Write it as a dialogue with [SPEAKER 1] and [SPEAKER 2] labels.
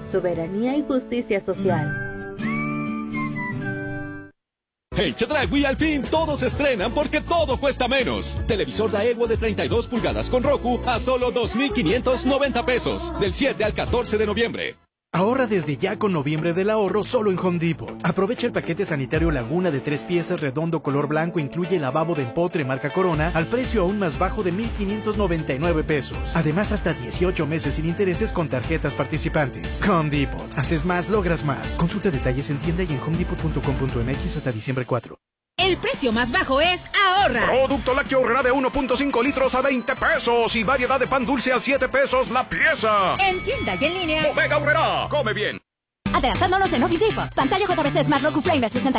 [SPEAKER 1] soberanía y justicia social.
[SPEAKER 2] En Chedraui al fin todos se estrenan porque todo cuesta menos. Televisor Daewoo de 32 pulgadas con Roku a solo 2,590 pesos. Del 7 al 14 de noviembre.
[SPEAKER 3] Ahorra desde ya con Noviembre del Ahorro solo en Home Depot. Aprovecha el paquete sanitario Laguna de 3 piezas redondo color blanco, incluye lavabo de empotre marca Corona al precio aún más bajo de 1,599 pesos. Además, hasta 18 meses sin intereses con tarjetas participantes. Home Depot. Haces más, logras más. Consulta detalles en tienda y en homedepot.com.mx hasta diciembre 4.
[SPEAKER 4] El precio más bajo es ahorra.
[SPEAKER 5] Producto lácteo Horrera de 1.5 litros a 20 pesos y variedad de pan dulce a 7 pesos la pieza.
[SPEAKER 4] En tienda y en línea.
[SPEAKER 5] Bodega Horrera. Come bien.
[SPEAKER 6] Adelantándonos en Office Depot. Pantalla JBC Smart Roku Framer 60